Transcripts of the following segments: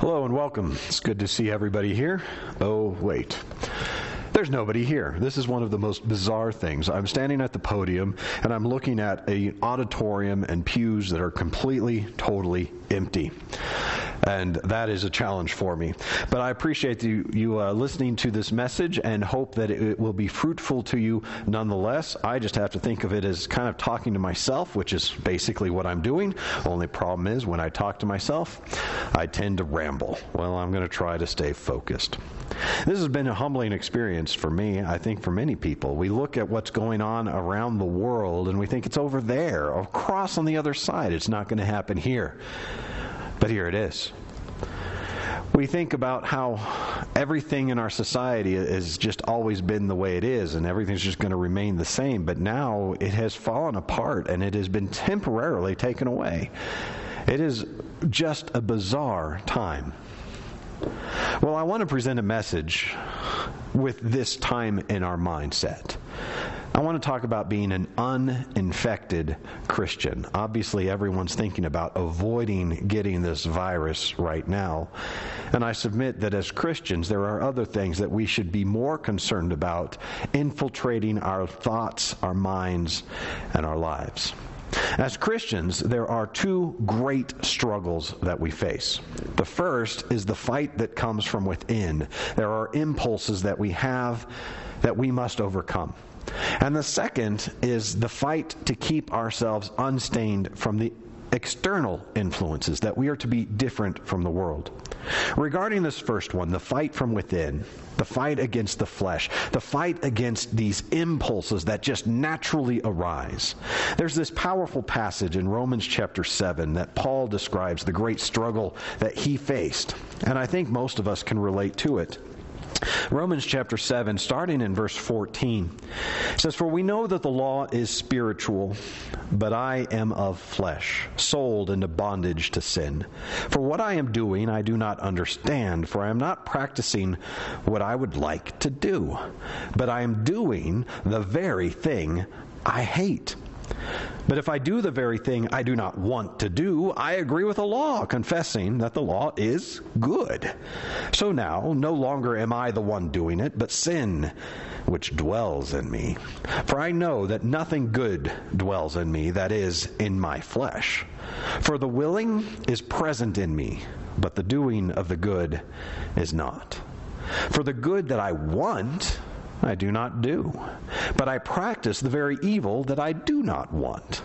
Hello and welcome. It's good to see everybody here. Oh, wait. There's nobody here. This is one of the most bizarre things. I'm standing at the podium and I'm looking at an auditorium and pews that are completely, totally empty. And that is a challenge for me. But I appreciate you listening to this message and hope that it will be fruitful to you nonetheless. I just have to think of it as kind of talking to myself, which is basically what I'm doing. Only problem is when I talk to myself, I tend to ramble. Well, I'm going to try to stay focused. This has been a humbling experience for me, I think for many people. We look at what's going on around the world and we think it's over there, across on the other side. It's not going to happen here. But here it is. We think about how everything in our society has just always been the way it is and everything's just going to remain the same. But now it has fallen apart and it has been temporarily taken away. It is just a bizarre time. Well, I want to present a message with this time in our mindset. I want to talk about being an uninfected Christian. Obviously, everyone's thinking about avoiding getting this virus right now. And I submit that as Christians, there are other things that we should be more concerned about infiltrating our thoughts, our minds, and our lives. As Christians, there are two great struggles that we face. The first is the fight that comes from within. There are impulses that we have that we must overcome. And the second is the fight to keep ourselves unstained from the external influences, that we are to be different from the world. Regarding this first one, the fight from within, the fight against the flesh, the fight against these impulses that just naturally arise. There's this powerful passage in Romans chapter 7 that Paul describes the great struggle that he faced. And I think most of us can relate to it. Romans chapter 7, starting in verse 14, says, "For we know that the law is spiritual, but I am of flesh, sold into bondage to sin. For what I am doing I do not understand, for I am not practicing what I would like to do, but I am doing the very thing I hate. But if I do the very thing I do not want to do, I agree with the law, confessing that the law is good. So now, no longer am I the one doing it, but sin, which dwells in me. For I know that nothing good dwells in me, that is, in my flesh. For the willing is present in me, but the doing of the good is not. For the good that I want I do not do, but I practice the very evil that I do not want.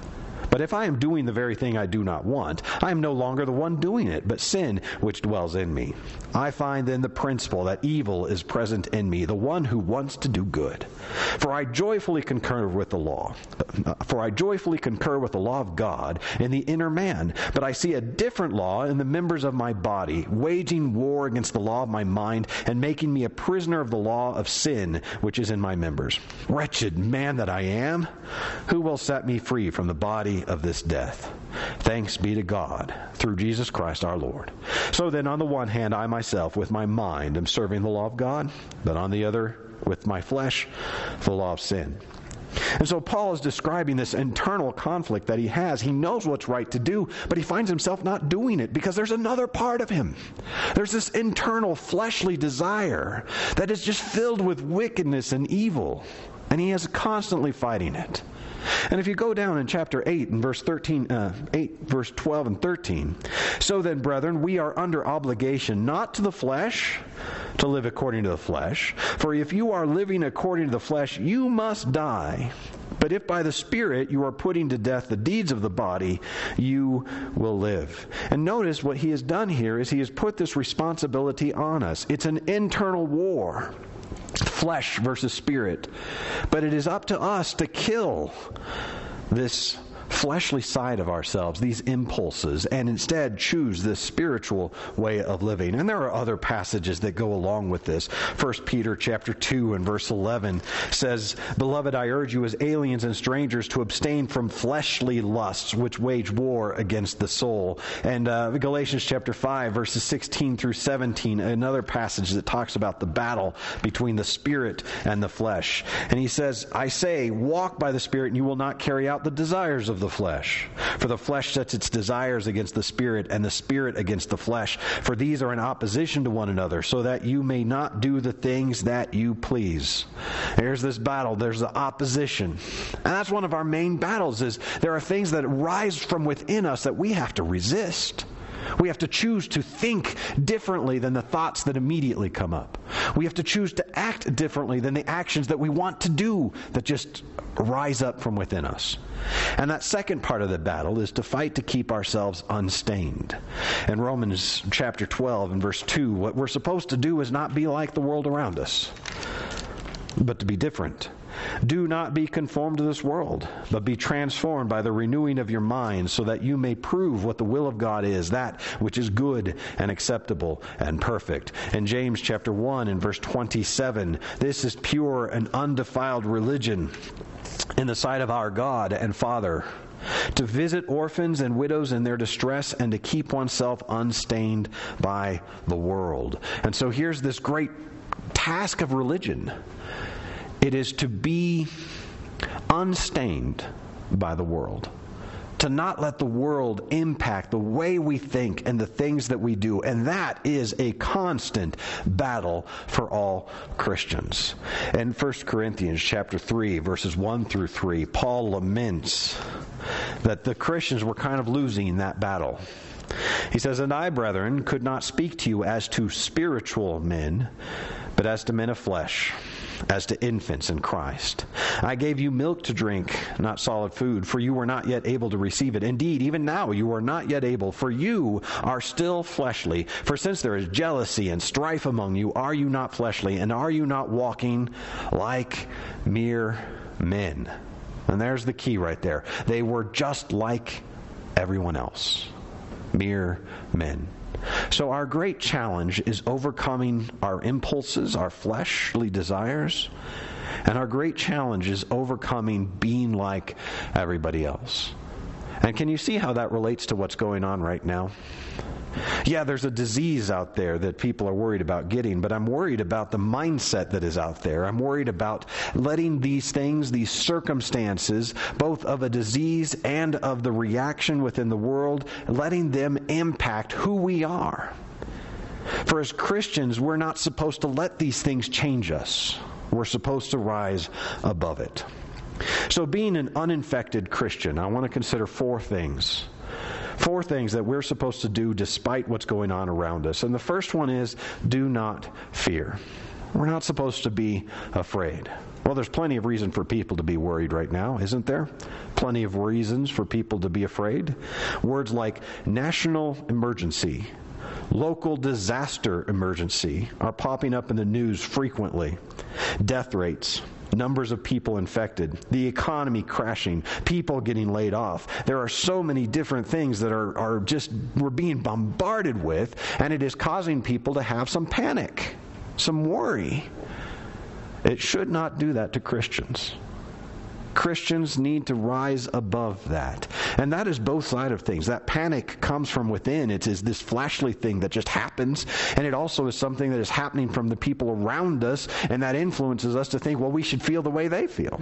But if I am doing the very thing I do not want, I am no longer the one doing it, but sin which dwells in me. I find then the principle that evil is present in me, the one who wants to do good. For I joyfully concur with the law. For I joyfully concur with the law of God in the inner man. But I see a different law in the members of my body, waging war against the law of my mind and making me a prisoner of the law of sin which is in my members. Wretched man that I am, who will set me free from the body of this death? Thanks be to God through Jesus Christ our Lord. So then, on the one hand, I myself with my mind am serving the law of God, but on the other, with my flesh, the law of sin." And so Paul is describing this internal conflict that he has. He knows what's right to do, but he finds himself not doing it because there's another part of him. There's this internal fleshly desire that is just filled with wickedness and evil, and he is constantly fighting it. And if you go down in chapter 8 and verse 12 and 13, "So then, brethren, we are under obligation not to the flesh to live according to the flesh. For if you are living according to the flesh, you must die. But if by the Spirit you are putting to death the deeds of the body, you will live." And notice what he has done here is he has put this responsibility on us. It's an internal war. Flesh versus spirit. But it is up to us to kill this fleshly side of ourselves, these impulses, and instead choose this spiritual way of living. And there are other passages that go along with this. 1 Peter chapter 2 and verse 11 says, "Beloved, I urge you as aliens and strangers to abstain from fleshly lusts which wage war against the soul." And Galatians chapter 5 verses 16 through 17, another passage that talks about the battle between the spirit and the flesh. And he says, "I say, walk by the Spirit and you will not carry out the desires of of the flesh. For the flesh sets its desires against the Spirit, and the Spirit against the flesh. For these are in opposition to one another, so that you may not do the things that you please. There's this battle. There's the opposition. And that's one of our main battles, is there are things that rise from within us that we have to resist. We have to choose to think differently than the thoughts that immediately come up. We have to choose to act differently than the actions that we want to do that just rise up from within us. And that second part of the battle is to fight to keep ourselves unstained. In Romans chapter 12 and verse 2, what we're supposed to do is not be like the world around us, but to be different. Do not be conformed to this world, but be transformed by the renewing of your mind, so that you may prove what the will of God is, that which is good and acceptable and perfect. In James chapter 1 and verse 27, this is pure and undefiled religion in the sight of our God and Father, to visit orphans and widows in their distress, and to keep oneself unstained by the world. And so here's this great task of religion. It is to be unstained by the world. To not let the world impact the way we think and the things that we do. And that is a constant battle for all Christians. In 1 Corinthians chapter 3, verses 1 through 3, Paul laments that the Christians were kind of losing that battle. He says, "And I, brethren, could not speak to you as to spiritual men, but as to men of flesh, as to infants in Christ. I gave you milk to drink, not solid food, for you were not yet able to receive it. Indeed, even now you are not yet able, for you are still fleshly. For since there is jealousy and strife among you, are you not fleshly, and are you not walking like mere men?" And there's the key right there. They were just like everyone else. Mere men. So our great challenge is overcoming our impulses, our fleshly desires, and our great challenge is overcoming being like everybody else. And can you see how that relates to what's going on right now? Yeah, there's a disease out there that people are worried about getting, but I'm worried about the mindset that is out there. I'm worried about letting these things, these circumstances, both of a disease and of the reaction within the world, letting them impact who we are. For as Christians, we're not supposed to let these things change us. We're supposed to rise above it. So being an uninfected Christian, I want to consider four things. Four things that we're supposed to do despite what's going on around us. And the first one is, do not fear. We're not supposed to be afraid. Well, there's plenty of reason for people to be worried right now, isn't there? Plenty of reasons for people to be afraid. Words like national emergency, local disaster emergency are popping up in the news frequently. Death rates, numbers of people infected, the economy crashing, people getting laid off. There are so many different things that are just, we're being bombarded with, and it is causing people to have some panic, some worry. It should not do that to Christians. Christians need to rise above that. And that is both sides of things. That panic comes from within. It is this fleshly thing that just happens. And it also is something that is happening from the people around us. And that influences us to think, well, we should feel the way they feel.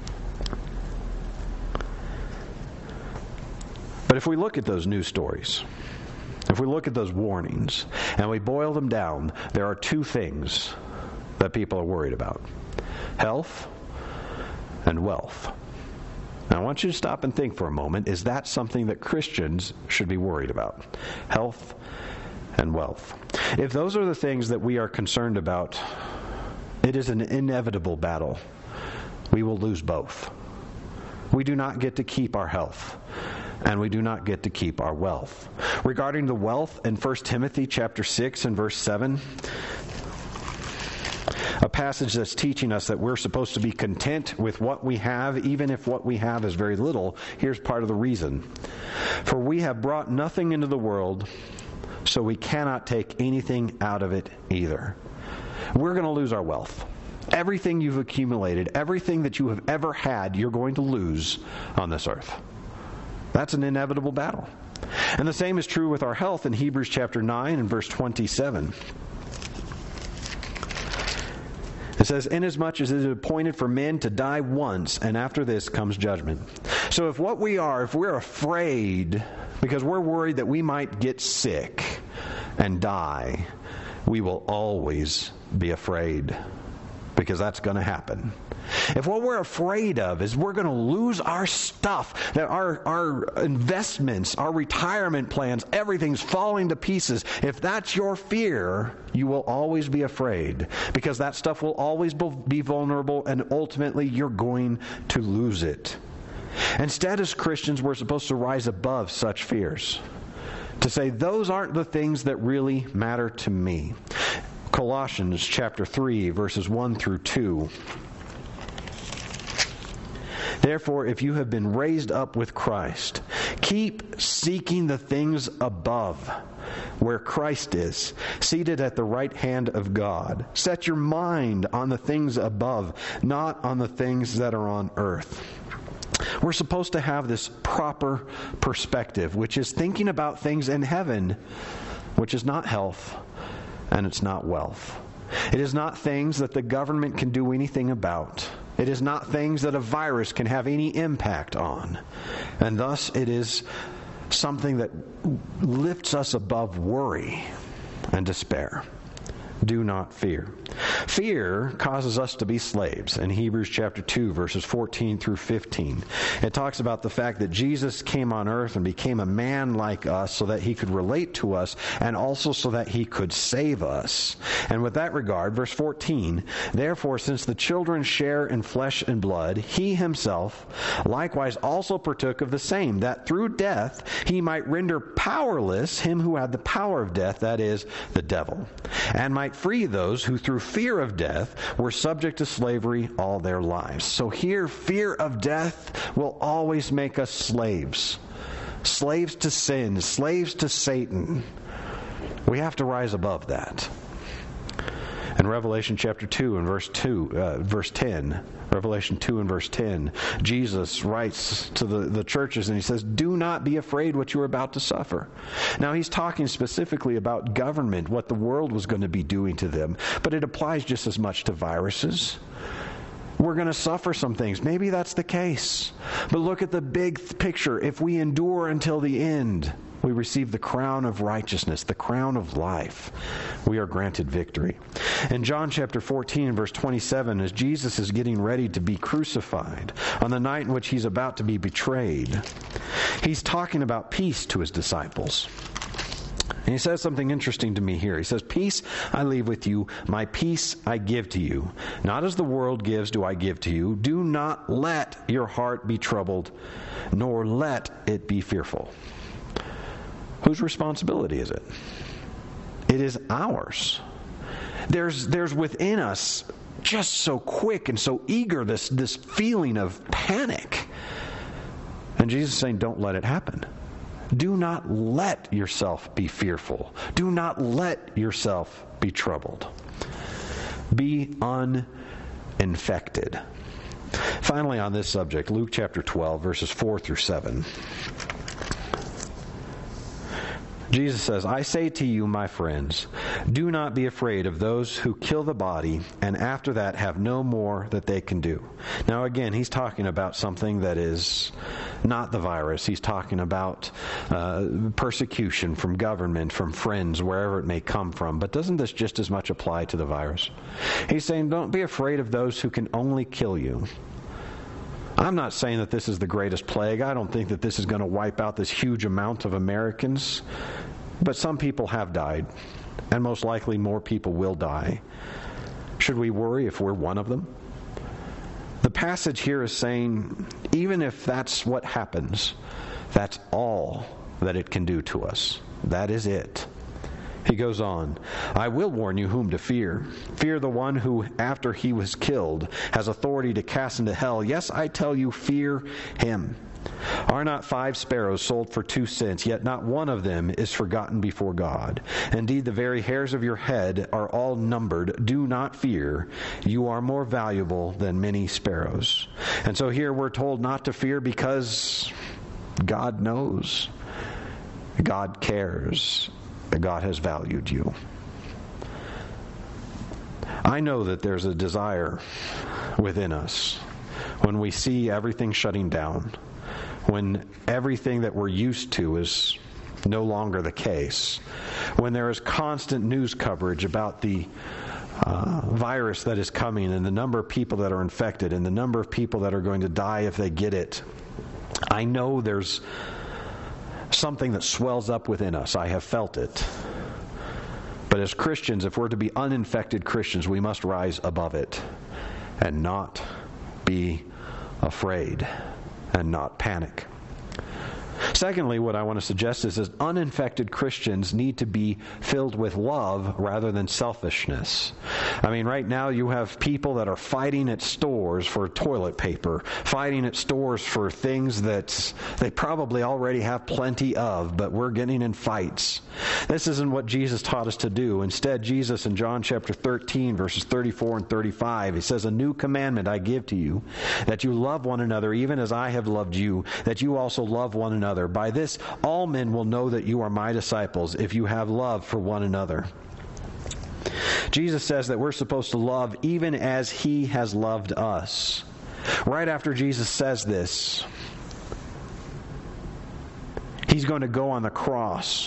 But if we look at those news stories, if we look at those warnings, and we boil them down, there are two things that people are worried about: health and wealth. Now, I want you to stop and think for a moment. Is that something that Christians should be worried about? Health and wealth. If those are the things that we are concerned about, it is an inevitable battle. We will lose both. We do not get to keep our health, and we do not get to keep our wealth. Regarding the wealth, in 1 Timothy chapter 6 and verse 7, a passage that's teaching us that we're supposed to be content with what we have, even if what we have is very little. Here's part of the reason. For we have brought nothing into the world, so we cannot take anything out of it either. We're going to lose our wealth. Everything you've accumulated, everything that you have ever had, you're going to lose on this earth. That's an inevitable battle. And the same is true with our health in Hebrews chapter 9 and verse 27. It says, "Inasmuch as it is appointed for men to die once, and after this comes judgment. So if we're afraid because we're worried that we might get sick and die, we will always be afraid, because that's going to happen. If what we're afraid of is we're going to lose our stuff, that our investments, our retirement plans, everything's falling to pieces, if that's your fear, you will always be afraid, because that stuff will always be vulnerable, and ultimately you're going to lose it. Instead, as Christians, we're supposed to rise above such fears, to say, those aren't the things that really matter to me. Colossians chapter 3, verses 1 through 2. Therefore, if you have been raised up with Christ, keep seeking the things above, where Christ is, seated at the right hand of God. Set your mind on the things above, not on the things that are on earth. We're supposed to have this proper perspective, which is thinking about things in heaven, which is not health, and it's not wealth. It is not things that the government can do anything about. It is not things that a virus can have any impact on. And thus it is something that lifts us above worry and despair. Do not fear. Fear causes us to be slaves. In Hebrews chapter 2, verses 14 through 15, it talks about the fact that Jesus came on earth and became a man like us so that he could relate to us, and also so that he could save us. And with that regard, verse 14, therefore, since the children share in flesh and blood, he himself likewise also partook of the same, that through death he might render powerless him who had the power of death, that is, the devil, and might free those who through fear of death were subject to slavery all their lives. So here, fear of death will always make us slaves. Slaves to sin, slaves to Satan. We have to rise above that. In Revelation chapter 2 and verse 10, Revelation 2 and verse 10, Jesus writes to the churches and he says, do not be afraid what you are about to suffer. Now he's talking specifically about government, what the world was going to be doing to them, but it applies just as much to viruses. We're going to suffer some things. Maybe that's the case. But look at the big picture. If we endure until the end, we receive the crown of righteousness, the crown of life. We are granted victory. In John chapter 14, verse 27, as Jesus is getting ready to be crucified, on the night in which he's about to be betrayed, he's talking about peace to his disciples. And he says something interesting to me here. He says, peace I leave with you, my peace I give to you. Not as the world gives do I give to you. Do not let your heart be troubled, nor let it be fearful. Whose responsibility is it? It is ours. There's within us, just so quick and so eager, this feeling of panic. And Jesus is saying, don't let it happen. Do not let yourself be fearful. Do not let yourself be troubled. Be uninfected. Finally, on this subject, Luke chapter 12, verses 4 through 7. Jesus says, I say to you, my friends, do not be afraid of those who kill the body, and after that have no more that they can do. Now again, he's talking about something that is not the virus. He's talking about persecution from government, from friends, wherever it may come from. But doesn't this just as much apply to the virus? He's saying, don't be afraid of those who can only kill you. I'm not saying that this is the greatest plague. I don't think that this is going to wipe out this huge amount of Americans. But some people have died, and most likely more people will die. Should we worry if we're one of them? The passage here is saying, even if that's what happens, that's all that it can do to us. That is it. He goes on, I will warn you whom to fear. Fear the one who, after he was killed, has authority to cast into hell. Yes, I tell you, fear him. Are not 5 sparrows sold for 2 cents, yet not one of them is forgotten before God? Indeed, the very hairs of your head are all numbered. Do not fear. You are more valuable than many sparrows. And so here we're told not to fear because God knows. God cares. That God has valued you. I know that there's a desire within us when we see everything shutting down, when everything that we're used to is no longer the case, when there is constant news coverage about the virus that is coming and the number of people that are infected and the number of people that are going to die if they get it, I know there's something that swells up within us. I have felt it. But as Christians, if we're to be uninfected Christians, we must rise above it and not be afraid and not panic. Secondly, what I want to suggest is that uninfected Christians need to be filled with love rather than selfishness. I mean, right now you have people that are fighting at stores for toilet paper, fighting at stores for things that they probably already have plenty of, but we're getting in fights. This isn't what Jesus taught us to do. Instead, Jesus in John chapter 13, verses 34 and 35, he says, "A new commandment I give to you, that you love one another even as I have loved you, that you also love one another. By this, all men will know that you are my disciples, if you have love for one another." Jesus says that we're supposed to love even as He has loved us. Right after Jesus says this, He's going to go on the cross.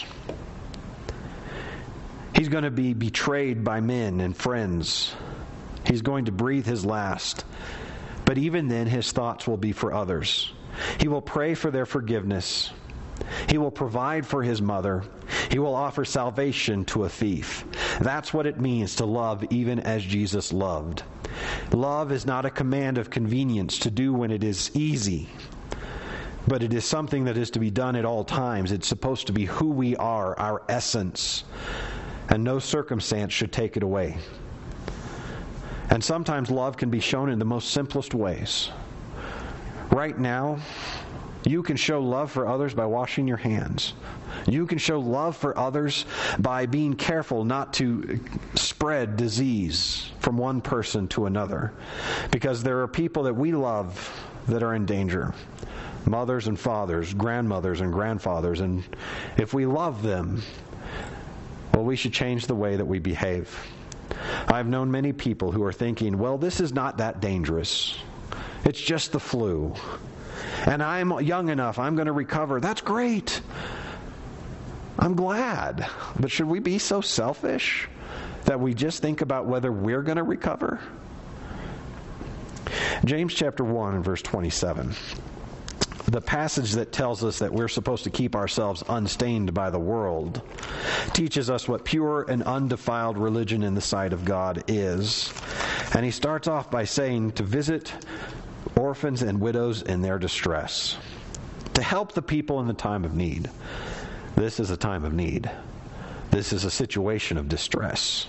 He's going to be betrayed by men and friends. He's going to breathe His last. But even then, His thoughts will be for others. He will pray for their forgiveness. He will provide for his mother. He will offer salvation to a thief. That's what it means to love even as Jesus loved. Love is not a command of convenience to do when it is easy, but it is something that is to be done at all times. It's supposed to be who we are, our essence, and no circumstance should take it away. And sometimes love can be shown in the most simplest ways. Right now, you can show love for others by washing your hands. You can show love for others by being careful not to spread disease from one person to another. Because there are people that we love that are in danger. Mothers and fathers, grandmothers and grandfathers. And if we love them, well, we should change the way that we behave. I've known many people who are thinking, well, this is not that dangerous. It's just the flu. And I'm young enough, I'm going to recover. That's great. I'm glad. But should we be so selfish that we just think about whether we're going to recover? James chapter 1 and verse 27. The passage that tells us that we're supposed to keep ourselves unstained by the world teaches us what pure and undefiled religion in the sight of God is. And he starts off by saying to visit orphans and widows in their distress, to help the people in the time of need. This is a time of need. This is a situation of distress.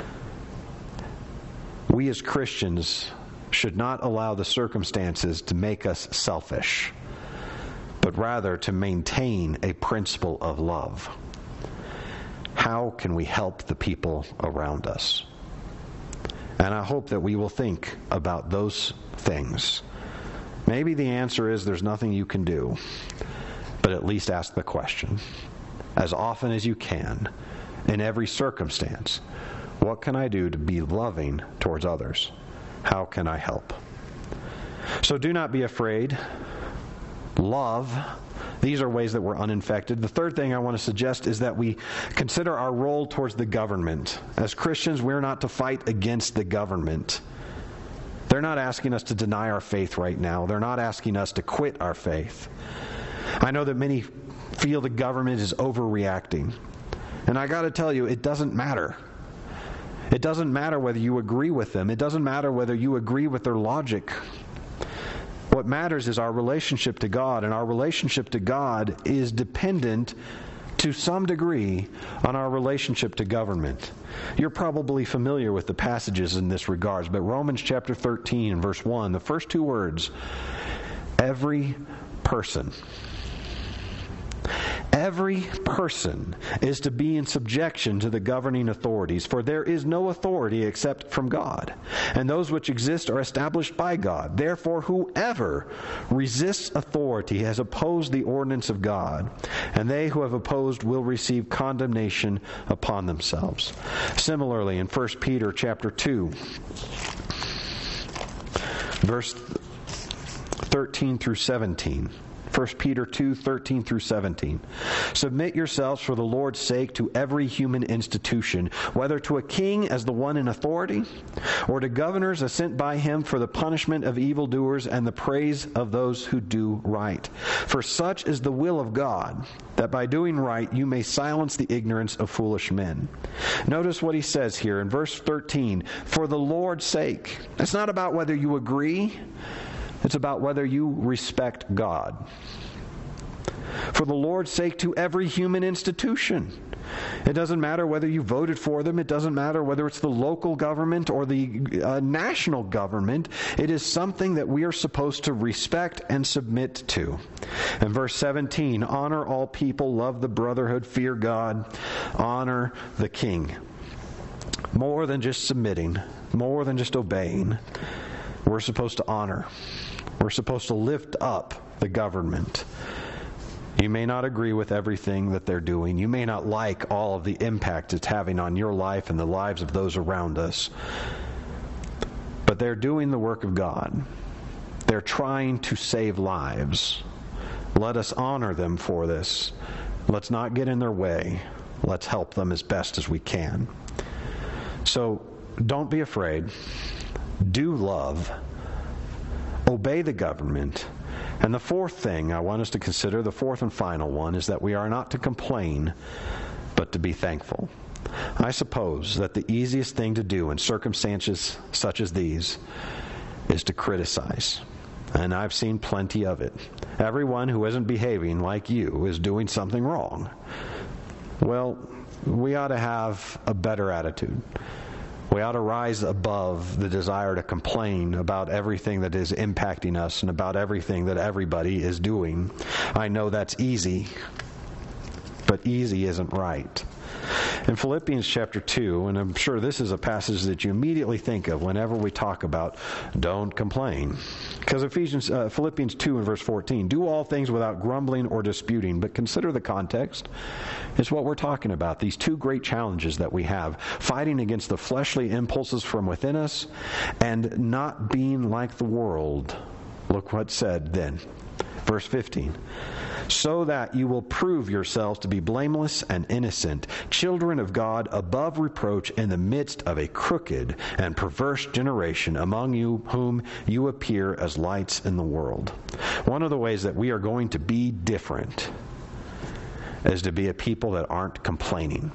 We as Christians should not allow the circumstances to make us selfish, but rather to maintain a principle of love. How can we help the people around us? And I hope that we will think about those things. Maybe the answer is there's nothing you can do, but at least ask the question. As often as you can, in every circumstance, what can I do to be loving towards others? How can I help? So do not be afraid. Love. These are ways that we're uninfected. The third thing I want to suggest is that we consider our role towards the government. As Christians, we're not to fight against the government. They're not asking us to deny our faith right now. They're not asking us to quit our faith. I know that many feel the government is overreacting. And I got to tell you, it doesn't matter. It doesn't matter whether you agree with them. It doesn't matter whether you agree with their logic. What matters is our relationship to God, and our relationship to God is dependent to some degree on our relationship to government. You're probably familiar with the passages in this regards, but Romans chapter 13 and verse 1, the first two words, every person is to be in subjection to the governing authorities, for there is no authority except from God, and those which exist are established by God. Therefore, whoever resists authority has opposed the ordinance of God, and they who have opposed will receive condemnation upon themselves. Similarly, in 1 Peter chapter 2, verse 13 through 17, 1 Peter 2:13 through 17. Submit yourselves for the Lord's sake to every human institution, whether to a king as the one in authority, or to governors as sent by him for the punishment of evildoers and the praise of those who do right. For such is the will of God, that by doing right you may silence the ignorance of foolish men. Notice what he says here in verse 13, for the Lord's sake. It's not about whether you agree. It's about whether you respect God. For the Lord's sake, to every human institution. It doesn't matter whether you voted for them. It doesn't matter whether it's the local government or the national government. It is something that we are supposed to respect and submit to. In verse 17, honor all people, love the brotherhood, fear God, honor the king. More than just submitting, more than just obeying. We're supposed to honor. We're supposed to lift up the government. You may not agree with everything that they're doing. You may not like all of the impact it's having on your life and the lives of those around us. But they're doing the work of God. They're trying to save lives. Let us honor them for this. Let's not get in their way. Let's help them as best as we can. So don't be afraid. Do love. Obey the government. And the fourth thing I want us to consider, the fourth and final one, is that we are not to complain, but to be thankful. I suppose that the easiest thing to do in circumstances such as these is to criticize. And I've seen plenty of it. Everyone who isn't behaving like you is doing something wrong. Well, we ought to have a better attitude. We ought to rise above the desire to complain about everything that is impacting us and about everything that everybody is doing. I know that's easy, but easy isn't right. In Philippians chapter 2, and I'm sure this is a passage that you immediately think of whenever we talk about don't complain. Because Philippians 2 and verse 14, do all things without grumbling or disputing, but consider the context. It's what we're talking about, these two great challenges that we have, fighting against the fleshly impulses from within us and not being like the world. Look what's said then. Verse 15, so that you will prove yourselves to be blameless and innocent, children of God above reproach in the midst of a crooked and perverse generation among you whom you appear as lights in the world. One of the ways that we are going to be different is to be a people that aren't complaining.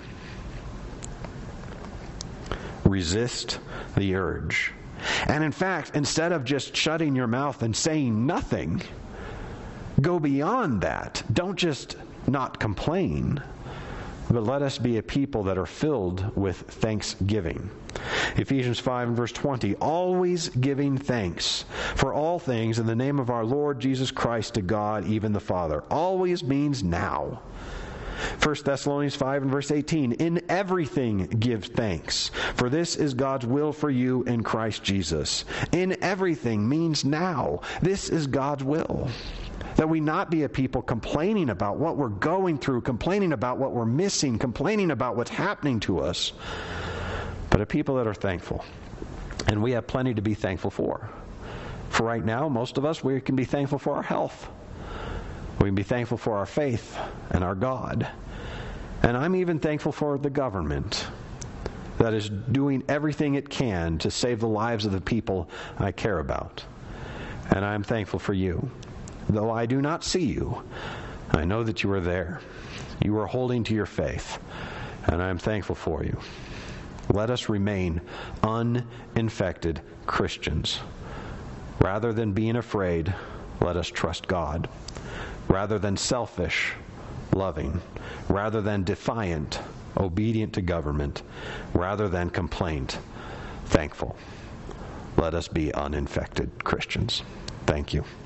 Resist the urge. And in fact, instead of just shutting your mouth and saying nothing, go beyond that. Don't just not complain, but let us be a people that are filled with thanksgiving. Ephesians 5 and verse 20, always giving thanks for all things in the name of our Lord Jesus Christ to God, even the Father. Always means now. 1 Thessalonians 5 and verse 18, in everything give thanks, for this is God's will for you in Christ Jesus. In everything means now. This is God's will. That we not be a people complaining about what we're going through, complaining about what we're missing, complaining about what's happening to us, but a people that are thankful. And we have plenty to be thankful for. For right now, most of us, we can be thankful for our health. We can be thankful for our faith and our God. And I'm even thankful for the government that is doing everything it can to save the lives of the people I care about. And I'm thankful for you. Though I do not see you, I know that you are there. You are holding to your faith, and I am thankful for you. Let us remain uninfected Christians. Rather than being afraid, let us trust God. Rather than selfish, loving. Rather than defiant, obedient to government. Rather than complaint, thankful. Let us be uninfected Christians. Thank you.